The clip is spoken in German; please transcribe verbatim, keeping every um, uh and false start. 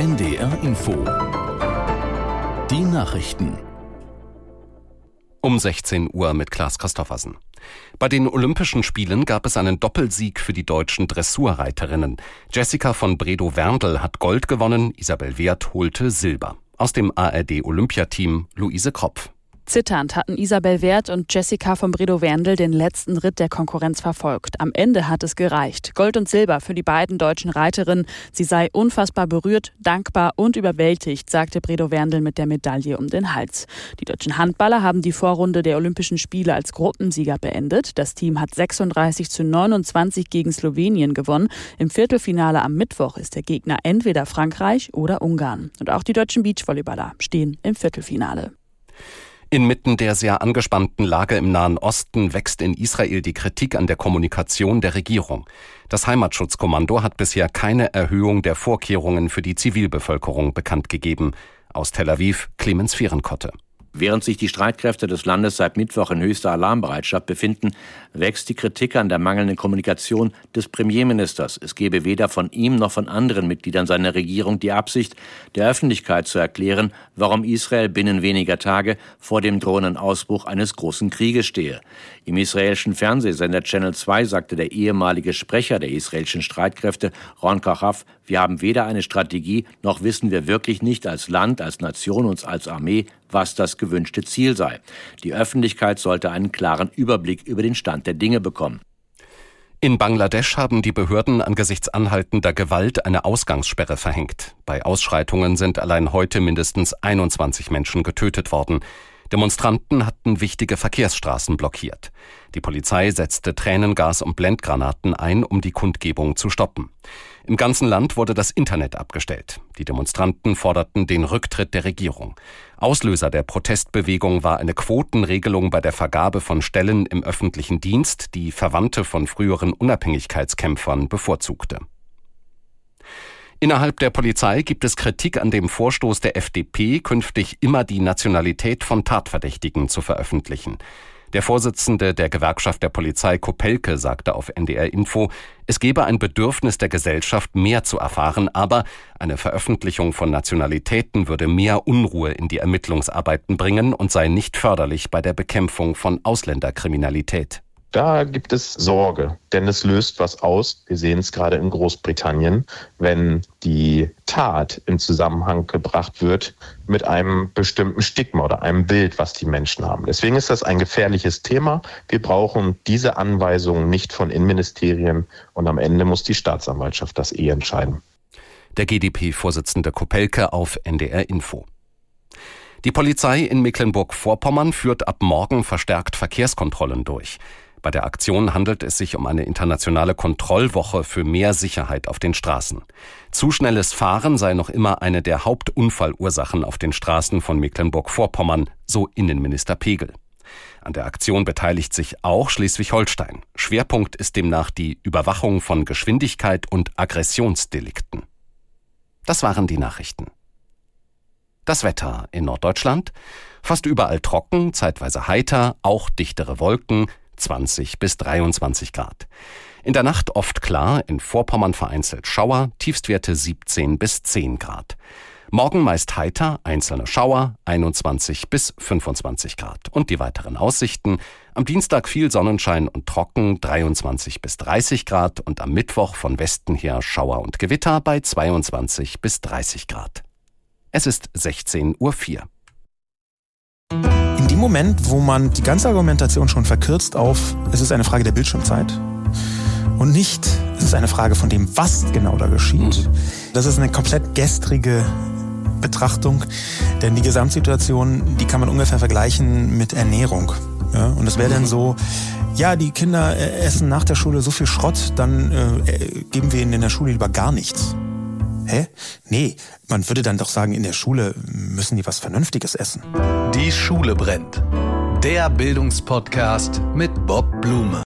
N D R Info. Die Nachrichten. Um sechzehn Uhr mit Klaas Christoffersen. Bei den Olympischen Spielen gab es einen Doppelsieg für die deutschen Dressurreiterinnen. Jessica von Bredow-Werndl hat Gold gewonnen, Isabel Werth holte Silber. Aus dem A R D-Olympiateam Luise Kropf. Zitternd hatten Isabel Werth und Jessica von Bredow-Werndl den letzten Ritt der Konkurrenz verfolgt. Am Ende hat es gereicht. Gold und Silber für die beiden deutschen Reiterinnen. Sie sei unfassbar berührt, dankbar und überwältigt, sagte Bredow-Werndl mit der Medaille um den Hals. Die deutschen Handballer haben die Vorrunde der Olympischen Spiele als Gruppensieger beendet. Das Team hat sechsunddreißig zu neunundzwanzig gegen Slowenien gewonnen. Im Viertelfinale am Mittwoch ist der Gegner entweder Frankreich oder Ungarn. Und auch die deutschen Beachvolleyballer stehen im Viertelfinale. Inmitten der sehr angespannten Lage im Nahen Osten wächst in Israel die Kritik an der Kommunikation der Regierung. Das Heimatschutzkommando hat bisher keine Erhöhung der Vorkehrungen für die Zivilbevölkerung bekannt gegeben. Aus Tel Aviv, Clemens Fehrenkotte. Während sich die Streitkräfte des Landes seit Mittwoch in höchster Alarmbereitschaft befinden, wächst die Kritik an der mangelnden Kommunikation des Premierministers. Es gebe weder von ihm noch von anderen Mitgliedern seiner Regierung die Absicht, der Öffentlichkeit zu erklären, warum Israel binnen weniger Tage vor dem drohenden Ausbruch eines großen Krieges stehe. Im israelischen Fernsehsender Channel zwei sagte der ehemalige Sprecher der israelischen Streitkräfte, Ron Kachav, wir haben weder eine Strategie, noch wissen wir wirklich nicht als Land, als Nation und als Armee, was das gewünschte Ziel sei. Die Öffentlichkeit sollte einen klaren Überblick über den Stand der Dinge bekommen. In Bangladesch haben die Behörden angesichts anhaltender Gewalt eine Ausgangssperre verhängt. Bei Ausschreitungen sind allein heute mindestens einundzwanzig Menschen getötet worden. Demonstranten hatten wichtige Verkehrsstraßen blockiert. Die Polizei setzte Tränengas und Blendgranaten ein, um die Kundgebung zu stoppen. Im ganzen Land wurde das Internet abgestellt. Die Demonstranten forderten den Rücktritt der Regierung. Auslöser der Protestbewegung war eine Quotenregelung bei der Vergabe von Stellen im öffentlichen Dienst, die Verwandte von früheren Unabhängigkeitskämpfern bevorzugte. Innerhalb der Polizei gibt es Kritik an dem Vorstoß der F D P, künftig immer die Nationalität von Tatverdächtigen zu veröffentlichen. Der Vorsitzende der Gewerkschaft der Polizei, Kopelke, sagte auf N D R Info, es gebe ein Bedürfnis der Gesellschaft, mehr zu erfahren, aber eine Veröffentlichung von Nationalitäten würde mehr Unruhe in die Ermittlungsarbeiten bringen und sei nicht förderlich bei der Bekämpfung von Ausländerkriminalität. Da gibt es Sorge, denn es löst was aus. Wir sehen es gerade in Großbritannien, wenn die Tat in Zusammenhang gebracht wird mit einem bestimmten Stigma oder einem Bild, was die Menschen haben. Deswegen ist das ein gefährliches Thema. Wir brauchen diese Anweisungen nicht von Innenministerien und am Ende muss die Staatsanwaltschaft das eh entscheiden. Der G D P-Vorsitzende Kopelke auf N D R Info. Die Polizei in Mecklenburg-Vorpommern führt ab morgen verstärkt Verkehrskontrollen durch. Bei der Aktion handelt es sich um eine internationale Kontrollwoche für mehr Sicherheit auf den Straßen. Zu schnelles Fahren sei noch immer eine der Hauptunfallursachen auf den Straßen von Mecklenburg-Vorpommern, so Innenminister Pegel. An der Aktion beteiligt sich auch Schleswig-Holstein. Schwerpunkt ist demnach die Überwachung von Geschwindigkeit und Aggressionsdelikten. Das waren die Nachrichten. Das Wetter in Norddeutschland: fast überall trocken, zeitweise heiter, auch dichtere Wolken, zwanzig bis dreiundzwanzig Grad. In der Nacht oft klar, in Vorpommern vereinzelt Schauer, Tiefstwerte siebzehn bis zehn Grad. Morgen meist heiter, einzelne Schauer, einundzwanzig bis fünfundzwanzig Grad. Und die weiteren Aussichten: am Dienstag viel Sonnenschein und trocken, dreiundzwanzig bis dreißig Grad, und am Mittwoch von Westen her Schauer und Gewitter bei zweiundzwanzig bis dreißig Grad. Es ist sechzehn Uhr vier. In dem Moment, wo man die ganze Argumentation schon verkürzt auf, es ist eine Frage der Bildschirmzeit und nicht, es ist eine Frage von dem, was genau da geschieht. Das ist eine komplett gestrige Betrachtung, denn die Gesamtsituation, die kann man ungefähr vergleichen mit Ernährung. Ja, und es wäre dann so, ja, die Kinder essen nach der Schule so viel Schrott, dann äh, geben wir ihnen in der Schule lieber gar nichts. Hä? Nee, man würde dann doch sagen, in der Schule müssen die was Vernünftiges essen. Die Schule brennt. Der Bildungspodcast mit Bob Blume.